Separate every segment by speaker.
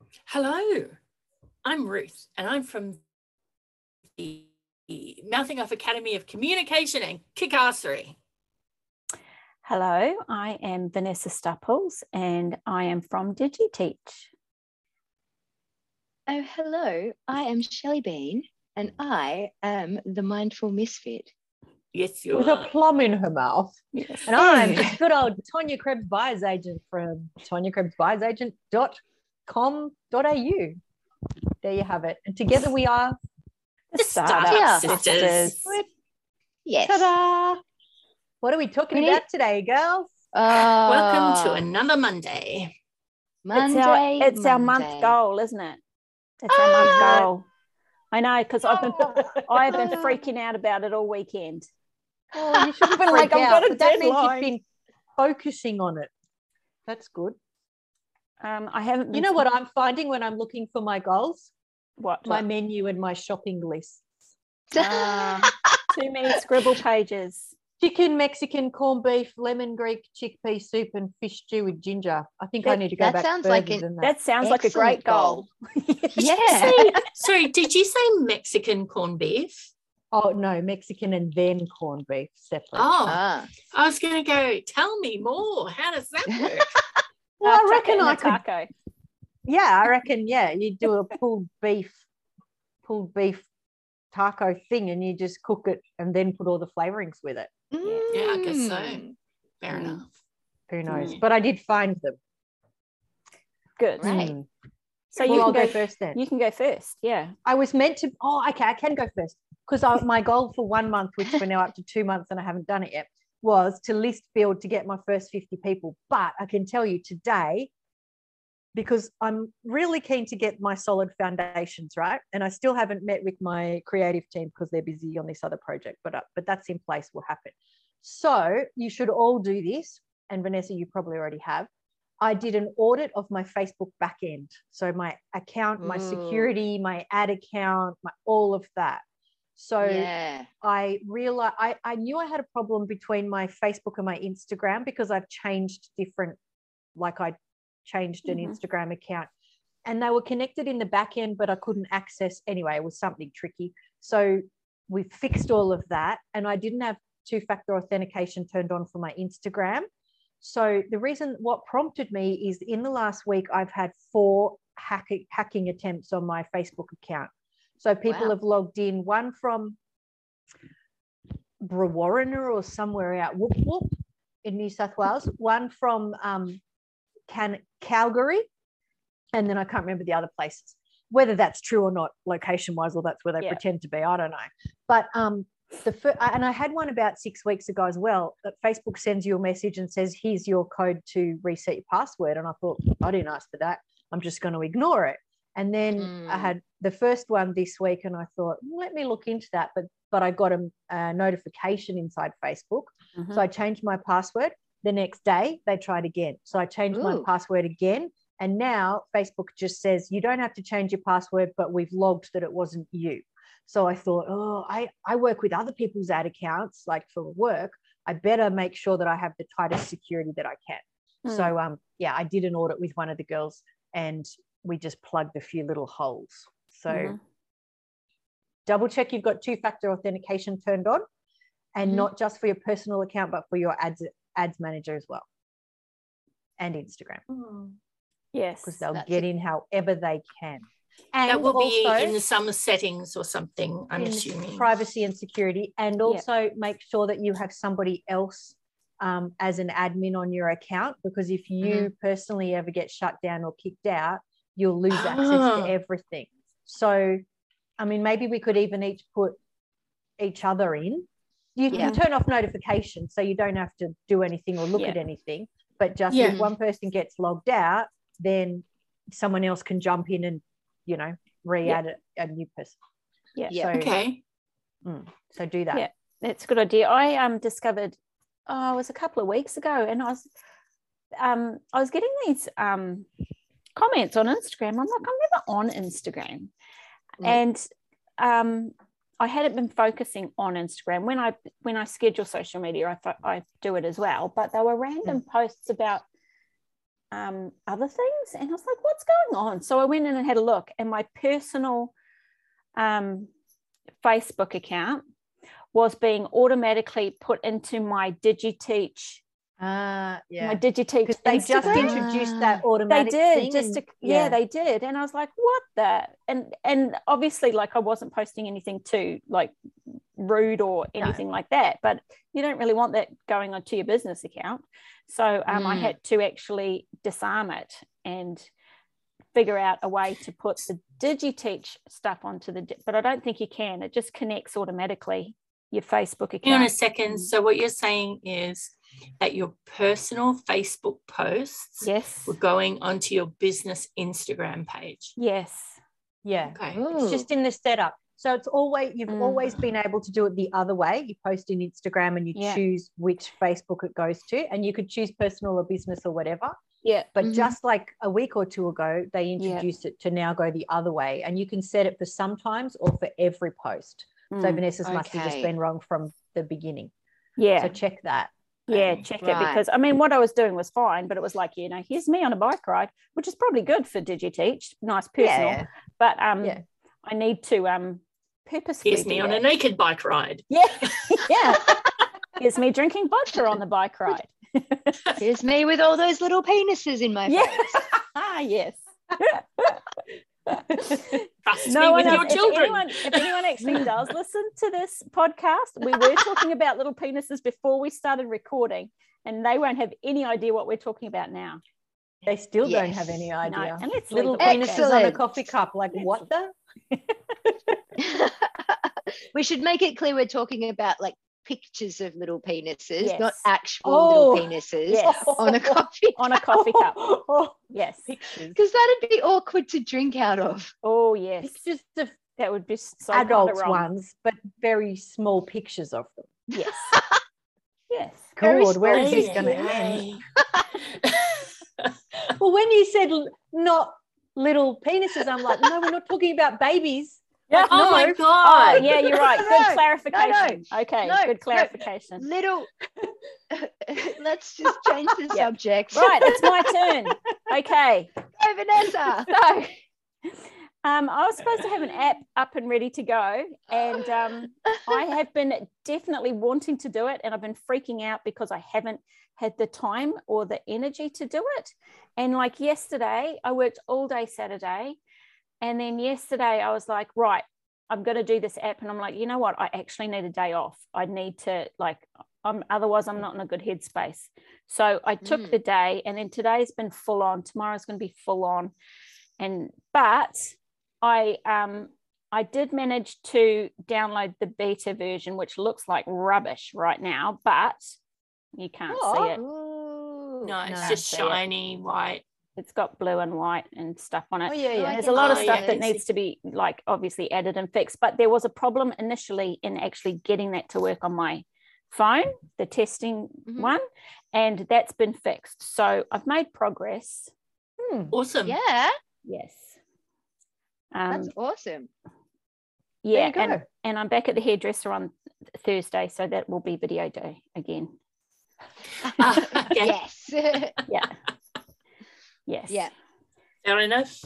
Speaker 1: Hello, I'm Ruth, and I'm from the Mouthing Off Academy of Communication and Kickassery.
Speaker 2: Hello, I am Vanessa Stupples, and I am from DigiTeach.
Speaker 3: Oh, hello, I am Shelley Bean, and I am the Mindful Misfit.
Speaker 1: Yes, you
Speaker 4: With
Speaker 1: are.
Speaker 4: a plum in her mouth.
Speaker 2: Yes.
Speaker 4: And I'm just good old Tonya Krebs buyer's agent from tonyakrebsbuyersagent.com.au. There you have it. And together we are
Speaker 2: The Startup Sisters.
Speaker 3: Yes.
Speaker 4: Ta-da! What are we talking about today, girls?
Speaker 1: Welcome to another Monday.
Speaker 2: It's our month goal, isn't it? It's our month goal. I know, because I've been freaking out about it all weekend.
Speaker 4: Oh, you shouldn't
Speaker 2: been
Speaker 4: freak
Speaker 2: like, I've
Speaker 4: out,
Speaker 2: got a
Speaker 4: but that means
Speaker 2: deadline.
Speaker 4: you've been focusing on it. That's good.
Speaker 2: I haven't.
Speaker 4: You know what I'm finding when I'm looking for my goals?
Speaker 2: What?
Speaker 4: My menu and my shopping lists.
Speaker 2: Too many scribble pages.
Speaker 4: Chicken, Mexican, corned beef, lemon Greek, chickpea soup, and fish stew with ginger. I think I need to go back further than that.
Speaker 2: That sounds like a great goal.
Speaker 3: Yeah.
Speaker 1: Sorry, did you say Mexican corned beef?
Speaker 4: Oh, no, Mexican and then corned beef separate.
Speaker 1: I was going to go, tell me more. How does that work?
Speaker 4: Well, I reckon I could.
Speaker 2: Taco.
Speaker 4: Yeah, I reckon, you do a pulled beef taco thing and you just cook it and then put all the flavorings with it.
Speaker 1: Yeah, I guess so. Fair enough.
Speaker 4: Who knows? But I did find them.
Speaker 2: Good.
Speaker 3: Right.
Speaker 2: So
Speaker 4: I'll go first then.
Speaker 2: You can go first, yeah.
Speaker 4: I was meant to, okay, I can go first because my goal for 1 month, which we're now up to 2 months and I haven't done it yet, was to list build to get my first 50 people. But I can tell you today, because I'm really keen to get my solid foundations right, and I still haven't met with my creative team because they're busy on this other project, but that's in place, will happen. So you should all do this, and Vanessa, you probably already have. I did an audit of my Facebook backend, so my account, my security, my ad account, all of that. So I realized I knew I had a problem between my Facebook and my Instagram because I've changed different, like I changed an Instagram account and they were connected in the back end, but I couldn't access anyway. It was something tricky. So we fixed all of that and I didn't have two-factor authentication turned on for my Instagram. So what prompted me is in the last week, I've had 4 hacking attempts on my Facebook account. So people have logged in, one from Brewarrina or somewhere out Whoop Whoop in New South Wales, one from Calgary, and then I can't remember the other places. Whether that's true or not, location-wise, or that's where they pretend to be, I don't know. But and I had one about 6 weeks ago as well. That Facebook sends you a message and says, "Here's your code to reset your password." And I thought, I didn't ask for that. I'm just going to ignore it. And then I had the first one this week, and I thought, let me look into that. But I got a notification inside Facebook, so I changed my password. The next day, they tried again. So I changed my password again. And now Facebook just says, you don't have to change your password, but we've logged that it wasn't you. So I thought, I work with other people's ad accounts, like for work. I better make sure that I have the tightest security that I can. So, I did an audit with one of the girls and we just plugged a few little holes. So double check you've got two-factor authentication turned on and not just for your personal account, but for your ads manager as well, and Instagram.
Speaker 2: Yes,
Speaker 4: because they'll get in however they can. And
Speaker 1: that will
Speaker 4: also,
Speaker 1: be in some settings or something, I'm assuming.
Speaker 4: Privacy and security, and also make sure that you have somebody else as an admin on your account, because if you personally ever get shut down or kicked out, you'll lose access to everything. So, I mean, maybe we could even each put each other in. You can turn off notifications so you don't have to do anything or look at anything. But just if one person gets logged out, then someone else can jump in and, re-add a new person.
Speaker 2: Yeah.
Speaker 1: Okay.
Speaker 4: So do that.
Speaker 2: Yeah, that's a good idea. I discovered, it was a couple of weeks ago, and I was getting these comments on Instagram. I'm like, I'm never on Instagram. And I hadn't been focusing on Instagram. When I schedule social media, I do it as well. But there were random posts about other things, and I was like, what's going on? So I went in and had a look, and my personal Facebook account was being automatically put into my DigiTeach.
Speaker 4: Yeah.
Speaker 2: My DigiTeach.
Speaker 4: Because they just
Speaker 2: Instagram.
Speaker 4: introduced that
Speaker 2: They
Speaker 4: automatic
Speaker 2: did
Speaker 4: thing
Speaker 2: just
Speaker 4: and-
Speaker 2: to, they did, and I was like, what the, and obviously, like, I wasn't posting anything too like rude or anything like that, but you don't really want that going onto your business account. So I had to actually disarm it and figure out a way to put the DigiTeach stuff onto but I don't think you can. It just connects automatically, your Facebook account.
Speaker 1: Hang on a second. So what you're saying is that your personal Facebook posts
Speaker 2: Yes.
Speaker 1: were going onto your business Instagram page.
Speaker 2: Yes.
Speaker 4: Yeah.
Speaker 1: Okay.
Speaker 4: It's just in the setup. So it's always, you've always been able to do it the other way. You post in Instagram and you choose which Facebook it goes to, and you could choose personal or business or whatever.
Speaker 2: Yeah.
Speaker 4: But just like a week or two ago, they introduced it to now go the other way, and you can set it for sometimes or for every post. So Vanessa's must have just been wrong from the beginning.
Speaker 2: Yeah.
Speaker 4: So check that.
Speaker 2: Yeah, check it, because I mean, what I was doing was fine, but it was like, here's me on a bike ride, which is probably good for DigiTeach, nice personal.
Speaker 4: Yeah.
Speaker 2: But I need to purposefully.
Speaker 1: Here's me on a naked bike ride.
Speaker 2: Yeah, yeah. Here's me drinking vodka on the bike ride.
Speaker 3: Here's me with all those little penises in my face.
Speaker 2: Yes.
Speaker 1: Trust me with your children.
Speaker 2: If anyone actually does listen to this podcast, we were talking about little penises before we started recording, and they won't have any idea what we're talking about now.
Speaker 4: They still don't have any idea.
Speaker 2: No, and it's
Speaker 4: little
Speaker 2: leave it
Speaker 4: penises on a coffee cup. Like, what the?
Speaker 3: We should make it clear we're talking about like pictures of little penises,
Speaker 2: Yes.
Speaker 3: not actual little penises
Speaker 2: Yes.
Speaker 3: on a coffee
Speaker 2: on a coffee cup. Yes.
Speaker 4: Pictures.
Speaker 3: because that'd be awkward to drink out of.
Speaker 2: Oh yes,
Speaker 4: Pictures of
Speaker 2: that would be so
Speaker 4: adults
Speaker 2: wrong.
Speaker 4: ones, but very small pictures of them.
Speaker 2: Yes. Yes.
Speaker 3: Very
Speaker 4: God, where is
Speaker 3: small.
Speaker 4: this going to end? Well, when you said not little penises, I'm like, no, we're not talking about babies.
Speaker 2: Yeah.
Speaker 1: Oh my
Speaker 2: Oh,
Speaker 1: God.
Speaker 2: yeah, you're right. Good
Speaker 3: No,
Speaker 2: clarification. Okay,
Speaker 3: no,
Speaker 2: good clarification.
Speaker 3: Little. Let's just change the subject.
Speaker 2: Right, it's my turn. Okay.
Speaker 3: Hey, Vanessa.
Speaker 2: So I was supposed to have an app up and ready to go, and I have been definitely wanting to do it, and I've been freaking out because I haven't had the time or the energy to do it. And like yesterday, I worked all day Saturday, and then yesterday I was like, right, I'm going to do this app, and I'm like, you know what? I actually need a day off. I need to otherwise I'm not in a good headspace. So I took the day, and then today's been full on. Tomorrow's going to be full on, but I did manage to download the beta version, which looks like rubbish right now, but you can't see it.
Speaker 1: No, it's
Speaker 2: No,
Speaker 1: just
Speaker 2: see it.
Speaker 1: shiny white.
Speaker 2: It's got blue and white and stuff on it.
Speaker 4: Oh, yeah, yeah.
Speaker 2: There's a lot of
Speaker 1: Oh,
Speaker 2: stuff
Speaker 1: yeah,
Speaker 2: that
Speaker 1: I
Speaker 2: needs to be like obviously added and fixed, but there was a problem initially in actually getting that to work on my phone, the testing one, and that's been fixed. So I've made progress.
Speaker 1: Awesome.
Speaker 3: Yeah,
Speaker 2: Yes.
Speaker 3: that's awesome.
Speaker 2: Yeah,
Speaker 4: There you go.
Speaker 2: and I'm back at the hairdresser on Thursday, so that will be video day again.
Speaker 1: Okay.
Speaker 3: Yes.
Speaker 2: Yeah. Yes.
Speaker 3: Yeah.
Speaker 1: Fair enough.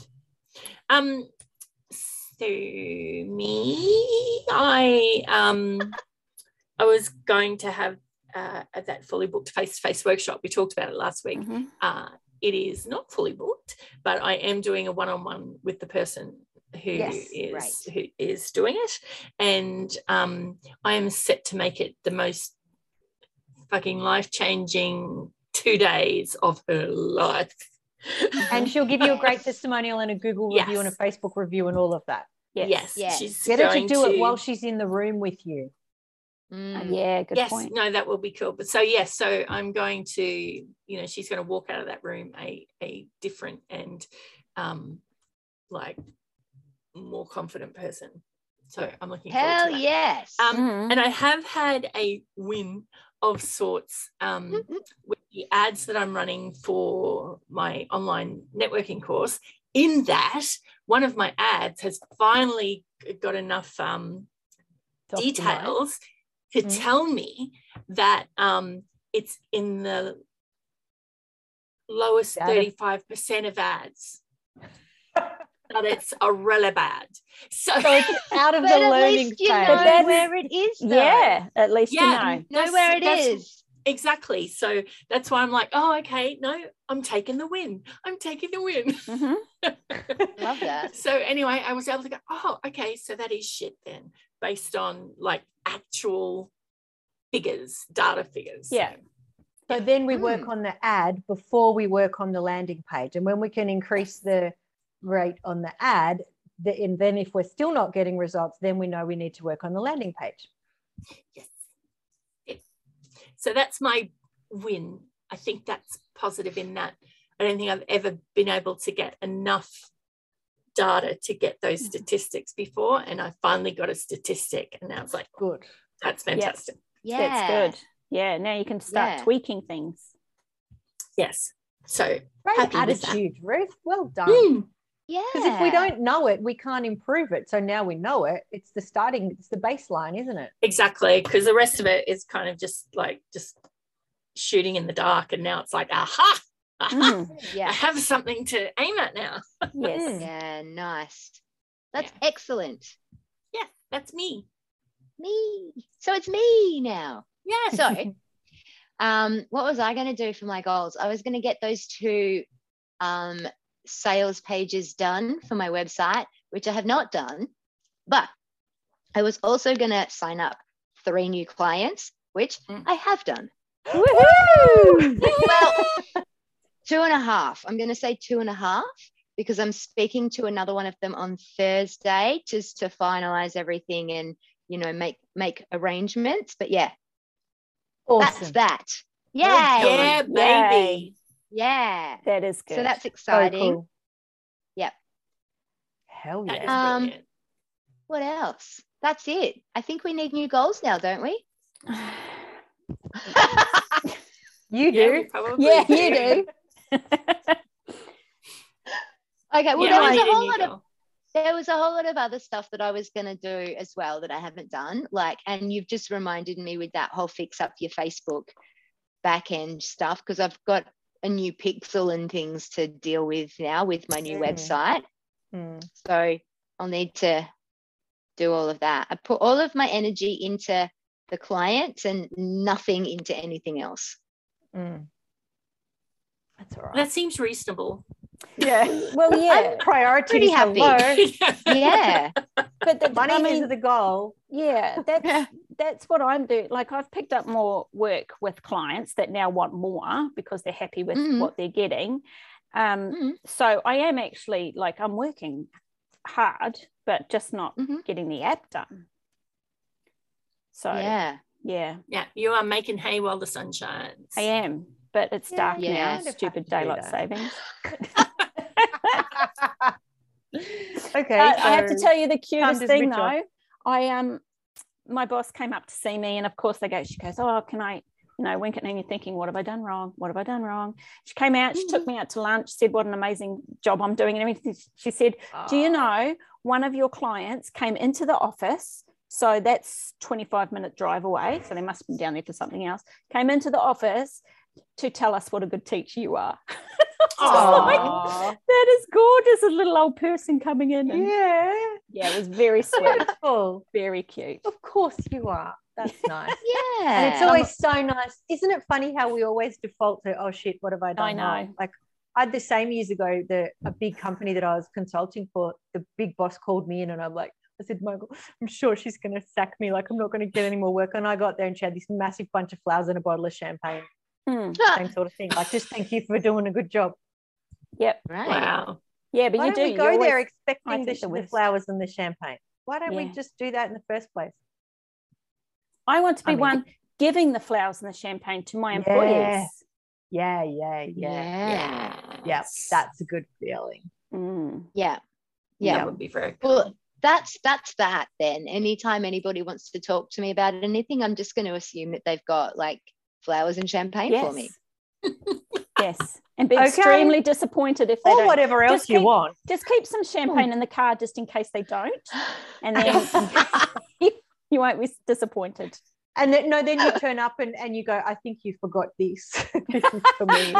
Speaker 1: So me, I was going to have that fully booked face-to-face workshop. We talked about it last week.
Speaker 2: Mhm.
Speaker 1: It is not fully booked, but I am doing a one-on-one with the person who is doing it, and I am set to make it the most fucking life-changing 2 days of her life.
Speaker 4: And she'll give you a great testimonial and a Google review and a
Speaker 1: Yes.
Speaker 4: Facebook review and all of that.
Speaker 1: Yes,
Speaker 3: Yes.
Speaker 1: she's
Speaker 4: Get her to
Speaker 1: going
Speaker 4: do it while she's in the room with you.
Speaker 2: Yeah, good
Speaker 1: yes,
Speaker 2: point.
Speaker 1: no, that will be cool. But so yes, so I'm going to, she's going to walk out of that room a different and like more confident person. So I'm looking forward
Speaker 3: Hell
Speaker 1: to that.
Speaker 3: yes.
Speaker 2: Mhm.
Speaker 1: And I have had a win of sorts with the ads that I'm running for my online networking course, in that one of my ads has finally got enough details to tell me that it's in the lowest 35% of ads. But it's a really bad. So
Speaker 4: it's out of the learning
Speaker 3: least you
Speaker 4: phase.
Speaker 3: know where it is, though.
Speaker 2: Yeah, at least you know.
Speaker 3: Know where it is.
Speaker 1: Exactly. So that's why I'm like, oh, okay, no, I'm taking the win.
Speaker 2: Mm-hmm.
Speaker 3: Love that.
Speaker 1: So anyway, I was able to go, oh, okay, so that is shit then, based on like actual figures, data figures.
Speaker 2: Yeah.
Speaker 4: So then we work on the ad before we work on the landing page. And when we can increase the rate on the ad, and then if we're still not getting results, then we know we need to work on the landing page.
Speaker 1: Yes. So that's my win. I think that's positive in that I don't think I've ever been able to get enough data to get those statistics before. And I finally got a statistic, and now it's like,
Speaker 4: good.
Speaker 1: That's fantastic.
Speaker 3: Yeah.
Speaker 2: That's good. Yeah. Now you can start tweaking things.
Speaker 1: Yes. So
Speaker 4: Great attitude, Ruth. Well done.
Speaker 3: Yeah.
Speaker 4: Because if we don't know it, we can't improve it. So now we know it. It's the baseline, isn't it?
Speaker 1: Exactly. Because the rest of it is kind of just shooting in the dark. And now it's like, aha.
Speaker 3: Yeah.
Speaker 1: I have something to aim at now.
Speaker 2: Yes.
Speaker 3: Yeah, nice. That's excellent.
Speaker 1: Yeah, that's me.
Speaker 3: So it's me now.
Speaker 1: Yeah.
Speaker 3: So what was I going to do for my goals? I was going to get those 2 sales pages done for my website, which I have not done, but I was also going to sign up 3 new clients, which I have done.
Speaker 2: Woohoo!
Speaker 3: Well, 2.5. I'm going to say 2.5 because I'm speaking to another one of them on Thursday just to finalize everything and, you know, make arrangements. But yeah,
Speaker 4: awesome.
Speaker 3: That's that. Yay.
Speaker 1: Yeah, baby.
Speaker 3: Yeah.
Speaker 2: That is good.
Speaker 3: So that's exciting.
Speaker 4: So cool.
Speaker 3: Yep.
Speaker 4: Hell
Speaker 1: That
Speaker 4: yeah.
Speaker 1: is brilliant.
Speaker 3: What else? That's it. I think we need new goals now, don't we?
Speaker 4: You do.
Speaker 1: Yeah, we probably
Speaker 2: Yeah,
Speaker 1: do.
Speaker 2: you do.
Speaker 3: Okay, well,
Speaker 1: Yeah,
Speaker 3: there was a whole lot of other stuff that I was going to do as well that I haven't done. And you've just reminded me with that whole fix up your Facebook back end stuff, because I've got a new pixel and things to deal with now with my new website. So I'll need to do all of that. I put all of my energy into the clients and nothing into anything else.
Speaker 4: That's all right.
Speaker 1: That seems reasonable.
Speaker 2: Yeah. Well, yeah.
Speaker 4: Priorities
Speaker 3: pretty happy.
Speaker 4: are low.
Speaker 3: Yeah.
Speaker 2: But the
Speaker 4: Money is the goal.
Speaker 2: Yeah, that's what I'm doing. Like, I've picked up more work with clients that now want more because they're happy with what they're getting. So I am actually, like, I'm working hard, but just not getting the app done. So yeah,
Speaker 1: you are making hay while the sun shines.
Speaker 2: I am, but it's dark now. Stupid daylight savings.
Speaker 4: Okay,
Speaker 2: I have to tell you the cutest thing though. My boss came up to see me, and of course she goes, oh, can I, wink at me, and you're thinking, what have I done wrong? She came out, she took me out to lunch, said what an amazing job I'm doing and everything. She said, do you know, one of your clients came into the office, so that's 25-minute drive away, so they must have been down there for something else, came into the office to tell us what a good teacher you are. Like, that is gorgeous, a little old person coming in. And it was very sweet. Very cute.
Speaker 4: Of course you are. That's nice.
Speaker 3: Yeah.
Speaker 4: And it's always so nice. Isn't it funny how we always default to, oh shit, what have I done?
Speaker 2: I know.
Speaker 4: Wrong? Like, I had the same years ago, a big company that I was consulting for, the big boss called me in, and I'm like, I said, Michael, I'm sure she's going to sack me. Like, I'm not going to get any more work. And I got there and she had this massive bunch of flowers and a bottle of champagne. Same sort of thing. Like, just thank you for doing a good job.
Speaker 2: Yep.
Speaker 3: Right.
Speaker 1: Wow.
Speaker 2: Yeah, but
Speaker 4: Why
Speaker 2: you
Speaker 4: don't
Speaker 2: do.
Speaker 4: we go there expecting the flowers and the champagne? Why don't we just do that in the first place?
Speaker 2: I want to be one giving the flowers and the champagne to my employees.
Speaker 4: Yeah. That's a good feeling.
Speaker 3: Yeah.
Speaker 1: That would be very cool.
Speaker 3: Well, that's that then. Anytime anybody wants to talk to me about anything, I'm just going to assume that they've got like flowers and champagne for me.
Speaker 2: Yes. And be extremely disappointed if they don't.
Speaker 4: Or whatever else you want.
Speaker 2: Just keep some champagne in the car just in case they don't. And then you won't be disappointed.
Speaker 4: And then you turn up and you go, I think you forgot this. This is for me.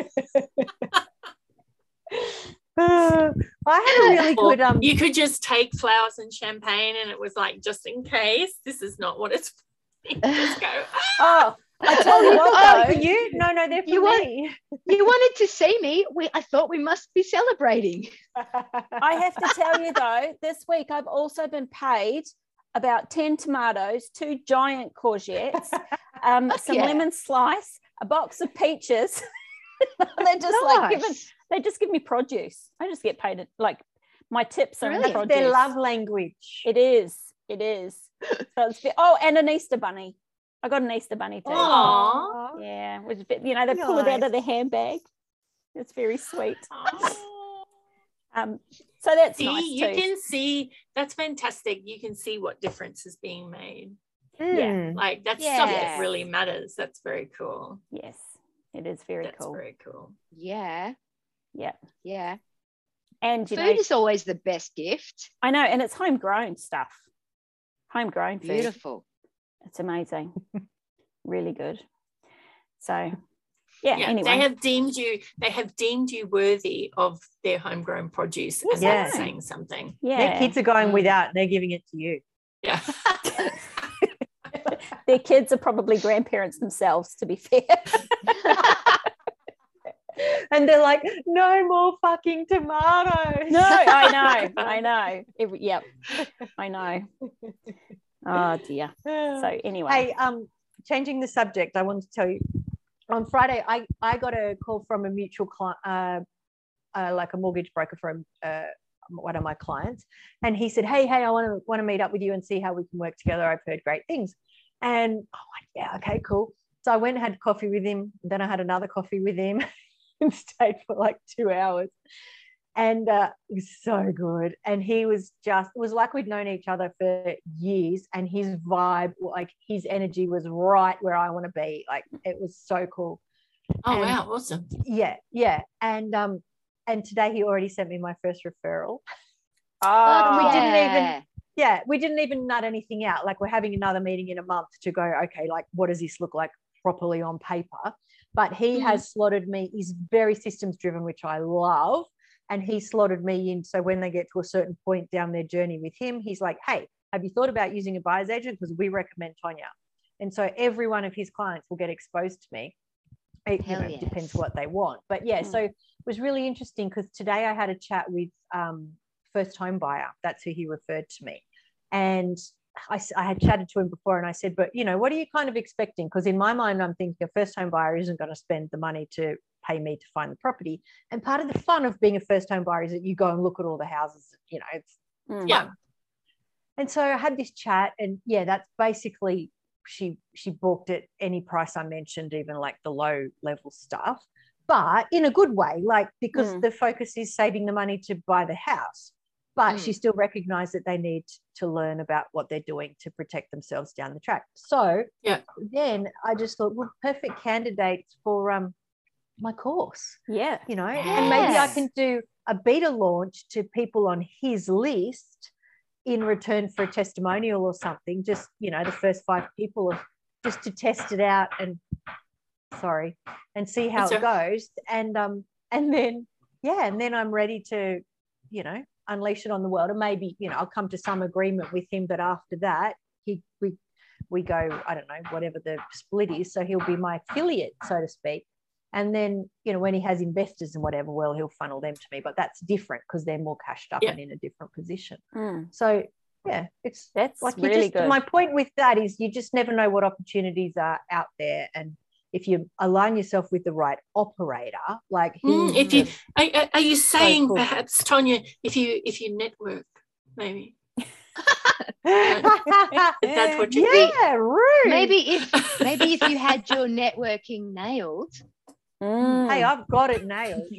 Speaker 4: I had a really good
Speaker 1: you could just take flowers and champagne, and it was like, just in case this is not what it's just go.
Speaker 2: Oh, I tell you what,
Speaker 4: for you? No, they're for me.
Speaker 3: You wanted to see me. I thought we must be celebrating.
Speaker 2: I have to tell you though, this week I've also been paid about 10 tomatoes, 2 giant courgettes, some lemon slice, a box of peaches. They're just they just give me produce. I just get paid like my tips are in produce.
Speaker 4: Their love language.
Speaker 2: It is. So it's and an Easter bunny. I got an Easter bunny too.
Speaker 1: Aww.
Speaker 2: Yeah, which they pull it out of the handbag. It's very sweet. So that's nice too.
Speaker 1: You can see, that's fantastic. You can see what difference is being made.
Speaker 2: Yeah,
Speaker 1: like that's stuff that really matters. That's very cool.
Speaker 2: Yes, it is very cool.
Speaker 1: That's very cool.
Speaker 3: Yeah. And food is always the best gift.
Speaker 2: I know, and it's homegrown stuff. Homegrown food.
Speaker 3: Beautiful.
Speaker 2: It's amazing. Really good. So anyway,
Speaker 1: they have deemed you worthy of their homegrown produce, as they're saying something.
Speaker 4: Their kids are going without, they're giving it to you.
Speaker 1: Yeah.
Speaker 2: Their kids are probably grandparents themselves, to be fair.
Speaker 4: And they're like, no more fucking tomatoes.
Speaker 2: No, I know. I know. Oh dear. So anyway.
Speaker 4: Hey, changing the subject, I wanted to tell you, on Friday, I got a call from a mutual client, like a mortgage broker from one of my clients, and he said, hey, I want to meet up with you and see how we can work together. I've heard great things. And I'm like, yeah, okay, cool. So I went and had coffee with him. Then I had another coffee with him and stayed for like 2 hours. And it was so good. And he was it was like we'd known each other for years, and his vibe, like his energy was right where I want to be. Like it was so cool.
Speaker 1: Oh, wow. Awesome.
Speaker 4: Yeah. And today he already sent me my first referral. We didn't even nut anything out. Like we're having another meeting in a month to go, okay, like what does this look like properly on paper? But he has slotted me, he's very systems driven, which I love. And he slotted me in. So when they get to a certain point down their journey with him, he's like, hey, have you thought about using a buyer's agent? Because we recommend Tonya. And so every one of his clients will get exposed to me. It depends what they want. But so it was really interesting because today I had a chat with first home buyer. That's who he referred to me. And I had chatted to him before and I said, but, what are you kind of expecting? Because in my mind, I'm thinking a first home buyer isn't going to spend the money to pay me to find the property. And part of the fun of being a first home buyer is that you go and look at all the houses, it's fun. And so I had this chat and that's basically, she balked at any price I mentioned, even like the low level stuff, but in a good way, like because the focus is saving the money to buy the house. But she still recognized that they need to learn about what they're doing to protect themselves down the track. So then I just thought, well, perfect candidates for my course.
Speaker 2: Yeah.
Speaker 4: And maybe I can do a beta launch to people on his list in return for a testimonial or something. Just, the first 5 people just to test it out and see how it goes. And then I'm ready to, unleash it on the world. And maybe, I'll come to some agreement with him, but after that, we go, I don't know, whatever the split is. So he'll be my affiliate, so to speak. And then, when he has investors and whatever, well, he'll funnel them to me, but that's different because they're more cashed up and in a different position. So that's like really good. My point with that is you just never know what opportunities are out there. And if you align yourself with the right operator, like
Speaker 1: are you saying perhaps, Tonya, if you network, maybe? That's what you think.
Speaker 4: Rude.
Speaker 3: Maybe if you had your networking nailed.
Speaker 4: Hey, I've got it nailed.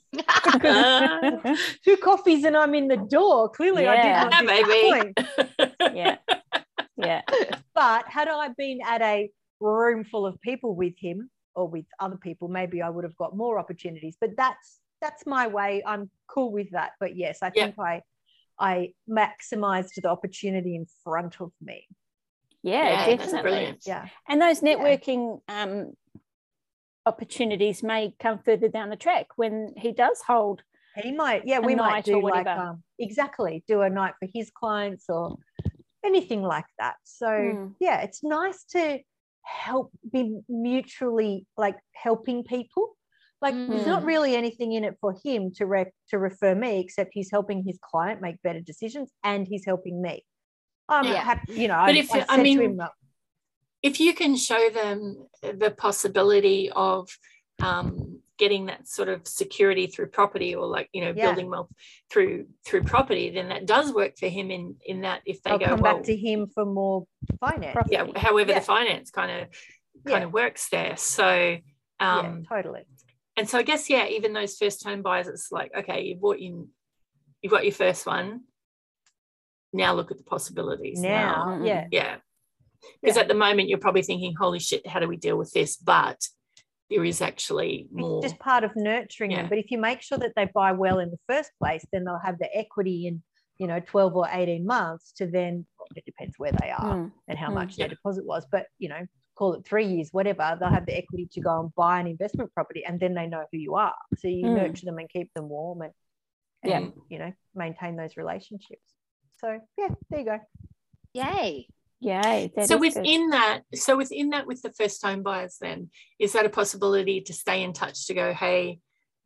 Speaker 4: 2 coffees and I'm in the door. Clearly, I did not disappoint.
Speaker 2: Yeah.
Speaker 4: But had I been at a room full of people with him or with other people, maybe I would have got more opportunities. But that's my way. I'm cool with that. But yes, I think I maximized the opportunity in front of me.
Speaker 2: Yeah,
Speaker 1: That's
Speaker 2: definitely.
Speaker 1: brilliant.
Speaker 4: Yeah.
Speaker 2: And those networking opportunities may come further down the track when he does hold.
Speaker 4: He might, we might do like exactly do a night for his clients or anything like that. So yeah, it's nice to be mutually like helping people. Like there's not really anything in it for him to refer me, except he's helping his client make better decisions and he's helping me. I'm happy, you know. But
Speaker 1: if you can show them the possibility of getting that sort of security through property, or like, you know, building wealth through property, then that does work for him in that if they
Speaker 4: come back to him for more finance.
Speaker 1: However the finance kind of works there. So
Speaker 4: totally.
Speaker 1: And so I guess even those first home buyers, it's like, okay, you've got your first one. Now look at the possibilities. Because at the moment you're probably thinking, holy shit, how do we deal with this? But there is actually more.
Speaker 4: It's just part of nurturing them. But if you make sure that they buy well in the first place, then they'll have the equity in, 12 or 18 months to then, it depends where they are and how much their deposit was, but, call it 3 years, whatever, they'll have the equity to go and buy an investment property, and then they know who you are. So you nurture them and keep them warm and maintain those relationships. So, there you go.
Speaker 3: Yay.
Speaker 1: So within that, with the first home buyers, then is that a possibility to stay in touch, to go, hey,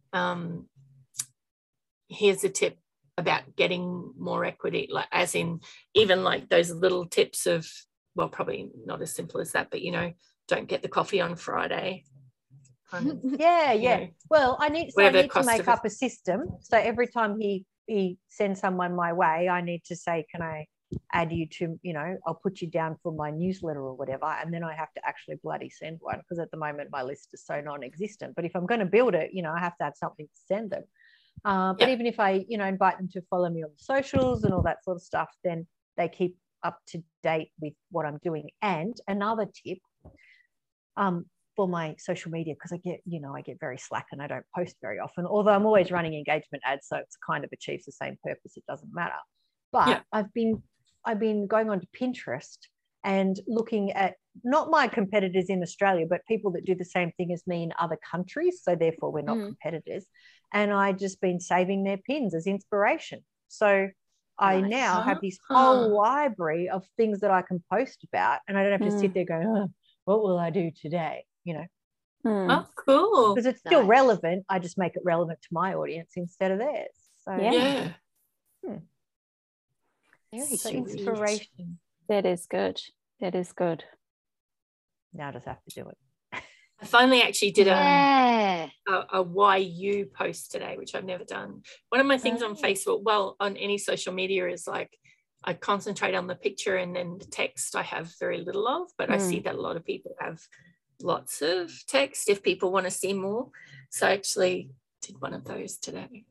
Speaker 1: here's a tip about getting more equity, like as in even like those little tips of, well, probably not as simple as that, but don't get the coffee on Friday.
Speaker 4: Well, I need to make up a system. So every time he sends someone my way, I need to say, can I add you to, I'll put you down for my newsletter or whatever, and then I have to actually bloody send one, because at the moment my list is so non-existent. But if I'm going to build it, I have to have something to send them. But even if I, invite them to follow me on the socials and all that sort of stuff, then they keep up to date with what I'm doing. And another tip for my social media, because I get very slack and I don't post very often, although I'm always running engagement ads, so it's kind of achieves the same purpose. It doesn't matter. But I've been going on to Pinterest and looking at not my competitors in Australia, but people that do the same thing as me in other countries. So therefore we're not competitors. And I just been saving their pins as inspiration. So I now have this whole library of things that I can post about, and I don't have to sit there going, oh, what will I do today?
Speaker 1: Oh, cool.
Speaker 4: Because it's still relevant. I just make it relevant to my audience instead of theirs. So
Speaker 3: Very
Speaker 4: inspiration.
Speaker 2: That is good.
Speaker 4: Now I just have to do it.
Speaker 1: I finally actually did a why you post today, which I've never done. One of my things on Facebook, well, on any social media, is like I concentrate on the picture, and then the text I have very little of, but I see that a lot of people have lots of text if people want to see more. So I actually did one of those today.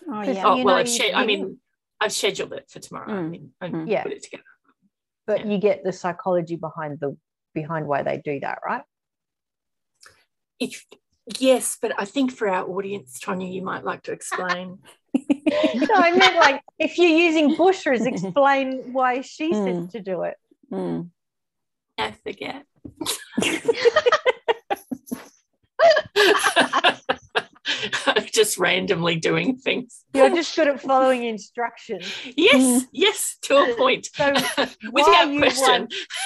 Speaker 1: I've scheduled it for tomorrow. I put it together.
Speaker 4: But you get the psychology behind why they do that, right?
Speaker 1: Yes, but I think for our audience, Tanya, you might like to explain.
Speaker 4: No, I meant like if you're using Bushras, explain why she says to do it.
Speaker 1: I forget. I'm just randomly doing things.
Speaker 4: You're just good at following instructions.
Speaker 1: Yes, to a point.
Speaker 4: So
Speaker 1: without question.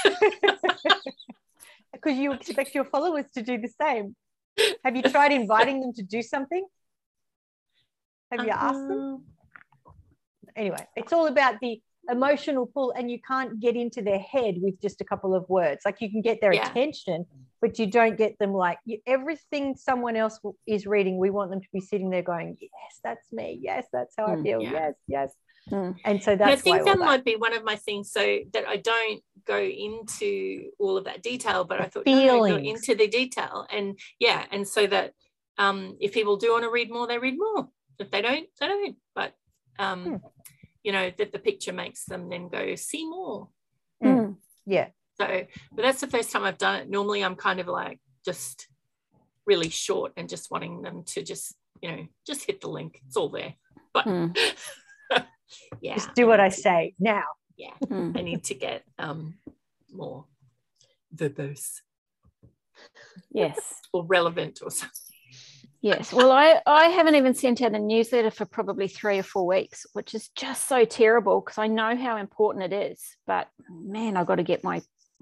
Speaker 4: Because you expect your followers to do the same. Have you tried inviting them to do something? Have you asked them? Anyway, it's all about the emotional pull, and you can't get into their head with just a couple of words. Like you can get their attention, but you don't get them everything someone else is reading. We want them to be sitting there going, yes, that's me. Yes, that's how I feel. Yes. And so that's
Speaker 1: I think that might be one of my things, so that I don't go into all of that detail, but I thought go into the detail, and so that if people do want to read more, they read more. If they don't, they don't. But that the picture makes them then go see more.
Speaker 4: Yeah.
Speaker 1: So, but that's the first time I've done it. Normally I'm kind of like just really short and just wanting them to just hit the link. It's all there. But
Speaker 4: just do what I say now.
Speaker 1: I need to get more verbose.
Speaker 2: Yes.
Speaker 1: Or relevant or something.
Speaker 2: Yes. Well, I haven't even sent out a newsletter for probably 3 or 4 weeks, which is just so terrible because I know how important it is. But man, I've got to get my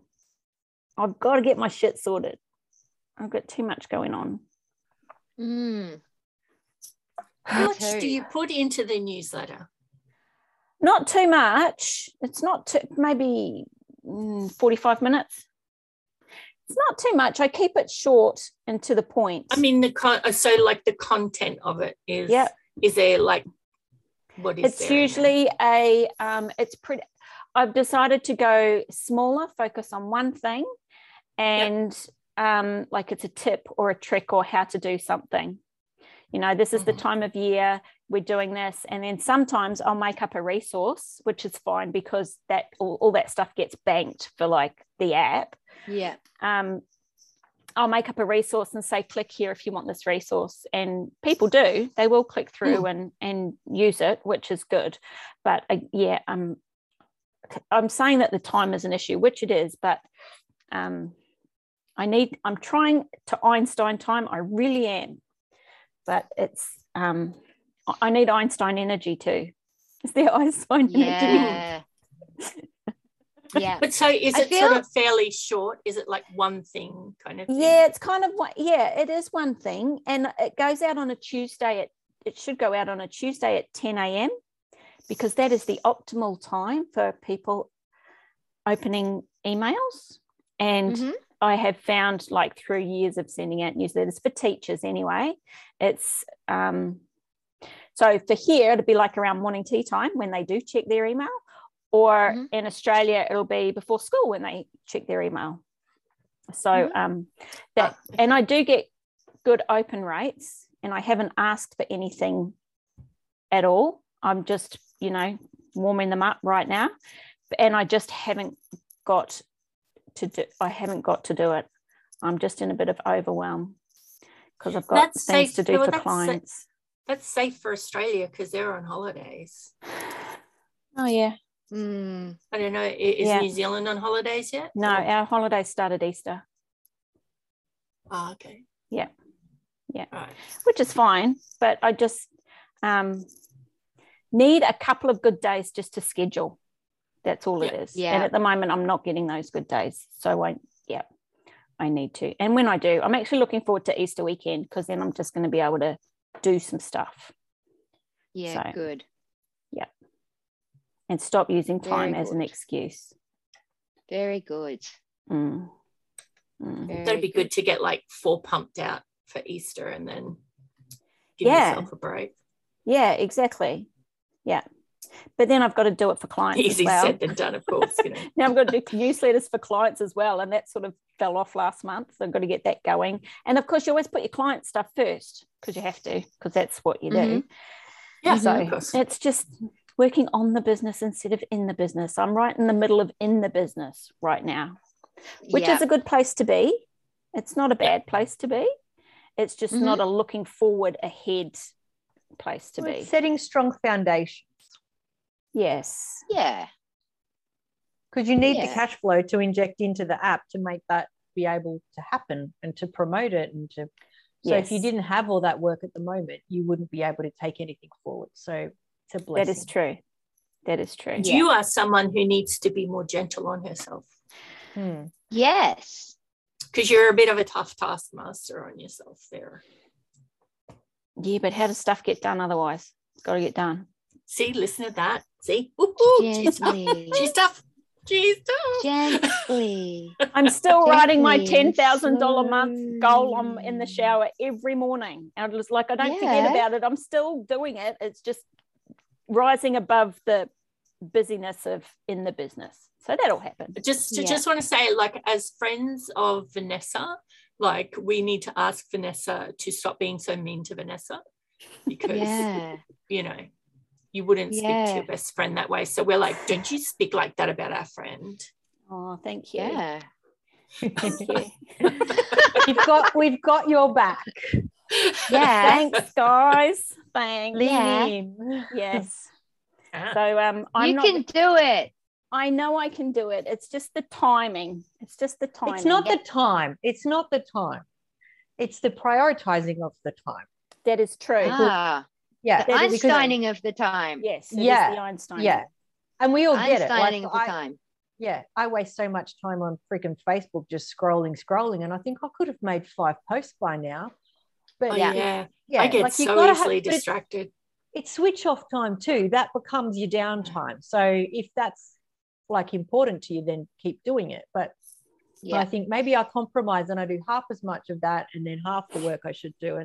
Speaker 2: shit sorted. I've got too much going on.
Speaker 1: How much do you put into the newsletter?
Speaker 2: Not too much. It's not maybe 45 minutes. It's not too much. I keep it short and to the point.
Speaker 1: I mean, the content of it is. Yeah. Is there like what is?
Speaker 2: It's usually it's pretty. I've decided to go smaller, focus on one thing, and like it's a tip or a trick or how to do something. You know, this is the time of year we're doing this, and then sometimes I'll make up a resource, which is fine because that all that stuff gets banked for like the app.
Speaker 3: Yeah.
Speaker 2: I'll make up a resource and say, click here if you want this resource. And people do, they will click through and use it, which is good. But I'm saying that the time is an issue, which it is, but I'm trying to Einstein time. I really am. But it's, I need Einstein energy too. Is there Einstein energy?
Speaker 3: Yeah.
Speaker 1: But so is it sort of fairly short? Is it like one thing kind of thing?
Speaker 2: Yeah, it's kind of it is one thing. And it goes out on a Tuesday. It should go out on a Tuesday at 10 a.m. because that is the optimal time for people opening emails. And I have found, like through years of sending out newsletters for teachers anyway, it's so for here it'll be like around morning tea time when they do check their email. Or in Australia, it'll be before school when they check their email. So and I do get good open rates, and I haven't asked for anything at all. I'm just, warming them up right now, and I just haven't got to do. I haven't got to do it. I'm just in a bit of overwhelm because I've got things to do for clients.
Speaker 1: That's safe for Australia because they're on holidays.
Speaker 2: Oh yeah.
Speaker 1: I don't know. Is New Zealand on holidays yet?
Speaker 2: No, our holidays started Easter.
Speaker 1: Oh, okay.
Speaker 2: Yeah.
Speaker 1: Right.
Speaker 2: Which is fine, but I just need a couple of good days just to schedule. That's all it is.
Speaker 3: Yeah.
Speaker 2: And at the moment, I'm not getting those good days, so I need to. And when I do, I'm actually looking forward to Easter weekend because then I'm just going to be able to do some stuff.
Speaker 3: Yeah, good.
Speaker 2: Yeah. And stop using time as an excuse.
Speaker 3: Very good.
Speaker 1: That'd be good to get like 4 pumped out for Easter and then give yourself a break.
Speaker 2: Yeah, exactly. Yeah. But then I've got to do it for clients
Speaker 1: Easy
Speaker 2: as well.
Speaker 1: said than done, of course.
Speaker 2: Now I've got to do newsletters for clients as well, and that sort of fell off last month. So I've got to get that going. And of course, you always put your client stuff first because you have to, because that's what you do.
Speaker 1: Yeah,
Speaker 2: so
Speaker 1: of course.
Speaker 2: It's just working on the business instead of in the business. I'm right in the middle of in the business right now, which is a good place to be. It's not a bad place to be. It's just not a looking forward ahead place to be.
Speaker 4: It's setting strong foundations.
Speaker 2: Yes.
Speaker 3: Yeah.
Speaker 4: Because you need the cash flow to inject into the app to make that be able to happen and to promote it and to. So if you didn't have all that work at the moment, you wouldn't be able to take anything forward. So it's a blessing.
Speaker 2: That is true. That is true.
Speaker 1: And you are someone who needs to be more gentle on herself.
Speaker 3: Yes.
Speaker 1: Because you're a bit of a tough taskmaster on yourself there.
Speaker 2: Yeah, but how does stuff get done otherwise? It's got to get done.
Speaker 1: See, listen to that. See?
Speaker 3: Gently.
Speaker 1: She's tough.
Speaker 3: Gently.
Speaker 2: I'm still writing my $10,000 a month goal. I'm in the shower every morning. And it's like, I don't forget about it. I'm still doing it. It's just rising above the busyness of in the business. So that'll happen.
Speaker 1: Just want to say, like, as friends of Vanessa, like, we need to ask Vanessa to stop being so mean to Vanessa because, you wouldn't speak to your best friend that way. So we're like, don't you speak like that about our friend?
Speaker 2: Oh, thank you.
Speaker 3: Yeah.
Speaker 2: Thank you.
Speaker 4: We've got your back.
Speaker 3: Yeah.
Speaker 2: Thanks, guys. Thanks.
Speaker 3: Yeah.
Speaker 2: Yes.
Speaker 1: Yeah.
Speaker 2: So
Speaker 3: you can do it.
Speaker 2: I know I can do it. It's just the timing. It's just the timing.
Speaker 4: It's not the time. It's not the time. It's the prioritizing of the time.
Speaker 2: That is true.
Speaker 4: Yeah.
Speaker 3: The Einsteining of the time.
Speaker 2: Yes. It is the Einsteining.
Speaker 4: Yeah. And we all get it.
Speaker 3: Einsteining of the time.
Speaker 4: Yeah. I waste so much time on freaking Facebook just scrolling. And I think I could have made 5 posts by now. But
Speaker 1: I get so easily distracted.
Speaker 4: It's switch off time too. That becomes your downtime. So if that's like important to you, then keep doing it. But I think maybe I compromise and I do half as much of that and then half the work I should do.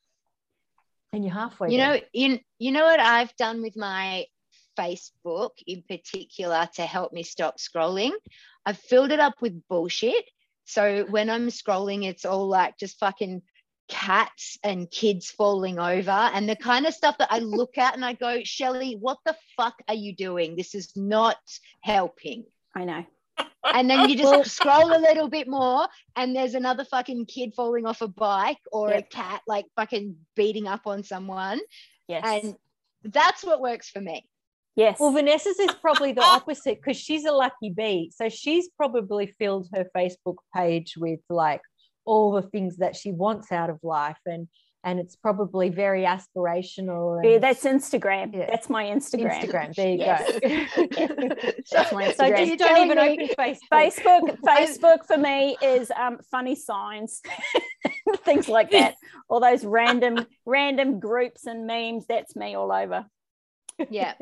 Speaker 4: And you're halfway.
Speaker 3: You know what I've done with my Facebook in particular to help me stop scrolling? I've filled it up with bullshit. So when I'm scrolling, it's all like just fucking cats and kids falling over and the kind of stuff that I look at and I go, Shelley, what the fuck are you doing? This is not helping.
Speaker 2: I know.
Speaker 3: And then you just scroll a little bit more and there's another fucking kid falling off a bike or a cat like fucking beating up on someone.
Speaker 2: Yes.
Speaker 3: And that's what works for me.
Speaker 2: Yes.
Speaker 4: Well, Vanessa's is probably the opposite because she's a lucky bee. So she's probably filled her Facebook page with like all the things that she wants out of life and it's probably very aspirational.
Speaker 2: Yeah, that's Instagram. Yeah. That's my Instagram.
Speaker 4: There you go.
Speaker 2: That's my Instagram.
Speaker 4: So just don't even open Facebook.
Speaker 2: Facebook for me is funny signs, things like that. All those random groups and memes. That's me all over.
Speaker 3: Yeah.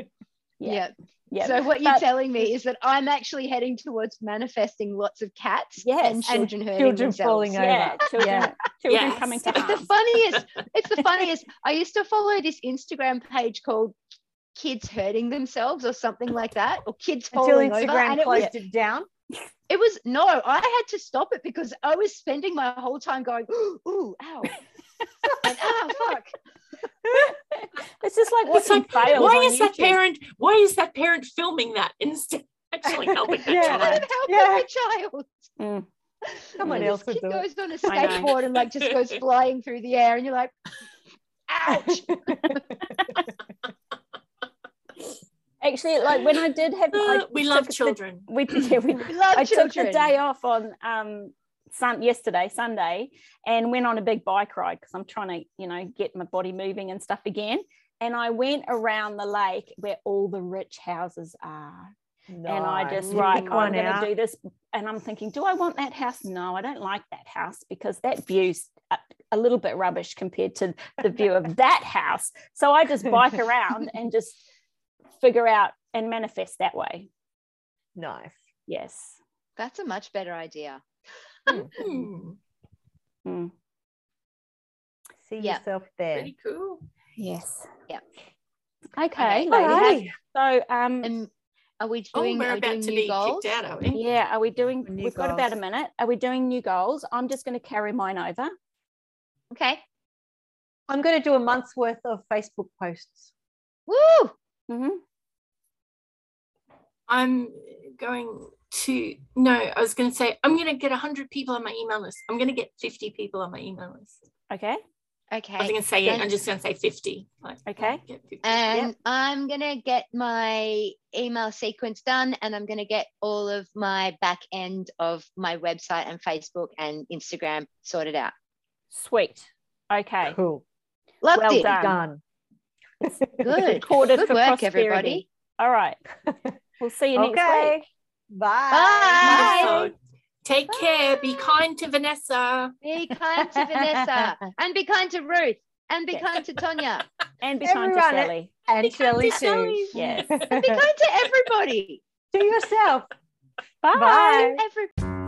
Speaker 3: So what you're telling me is that I'm actually heading towards manifesting lots of cats and children hurting themselves.
Speaker 4: Falling over.
Speaker 2: Children coming to harm.
Speaker 3: It's the funniest. I used to follow this Instagram page called Kids Hurting Themselves or something like that, or Kids Falling Over.
Speaker 4: And closed it down.
Speaker 3: I had to stop it because I was spending my whole time going, ooh, ow. And, fuck.
Speaker 2: It's just like watching fails.
Speaker 1: Why is that parent filming that instead of actually helping the child?
Speaker 3: The child.
Speaker 2: Mm.
Speaker 4: Someone else would do it.
Speaker 3: Goes on a skateboard and like just goes flying through the air and you're like, ouch.
Speaker 2: Actually, like when I did have
Speaker 1: we love children.
Speaker 2: I took the day off on Sunday, and went on a big bike ride because I'm trying to, get my body moving and stuff again. And I went around the lake where all the rich houses are. Nice. And I just, I'm going to do this. And I'm thinking, do I want that house? No, I don't like that house because that view's a little bit rubbish compared to the view of that house. So I just bike around and just figure out and manifest that way.
Speaker 4: Nice.
Speaker 2: Yes.
Speaker 3: That's a much better idea.
Speaker 4: See yourself there.
Speaker 1: Pretty cool.
Speaker 2: Yes.
Speaker 3: Yeah.
Speaker 2: Okay.
Speaker 4: Ladies.
Speaker 2: So
Speaker 3: are we doing?
Speaker 1: We're about to be
Speaker 3: goals?
Speaker 1: kicked out, are we?
Speaker 2: Yeah. Are we doing?
Speaker 4: New
Speaker 2: We've
Speaker 4: goals.
Speaker 2: got about a minute. Are we doing new goals? I'm just going to carry mine over.
Speaker 3: Okay.
Speaker 4: I'm going to do a month's worth of Facebook posts.
Speaker 3: Woo!
Speaker 2: Mm-hmm.
Speaker 1: I'm going to say I'm going to get 100 people on my email list. I'm going to get 50 people on my email list.
Speaker 2: Okay.
Speaker 1: I was going to say, I'm just going to say 50.
Speaker 2: Okay.
Speaker 1: Get 50.
Speaker 3: And I'm going to get my email sequence done, and I'm going to get all of my back end of my website and Facebook and Instagram sorted out.
Speaker 2: Sweet. Okay.
Speaker 4: Cool.
Speaker 3: Loved
Speaker 2: well
Speaker 3: it.
Speaker 2: done.
Speaker 3: Good.
Speaker 2: Recorded
Speaker 3: Good
Speaker 2: for
Speaker 3: work,
Speaker 2: prosperity.
Speaker 3: everybody.
Speaker 2: All right. We'll see you next week.
Speaker 4: Bye.
Speaker 1: So, take care. Be kind to Vanessa.
Speaker 3: Be kind to Vanessa, and be kind to Ruth, and be kind to Tonya,
Speaker 2: And be kind to Shelley.
Speaker 4: And Shelley too.
Speaker 2: Yes.
Speaker 3: and be kind to everybody.
Speaker 4: To yourself.
Speaker 2: Bye.
Speaker 4: Bye.
Speaker 3: Everybody.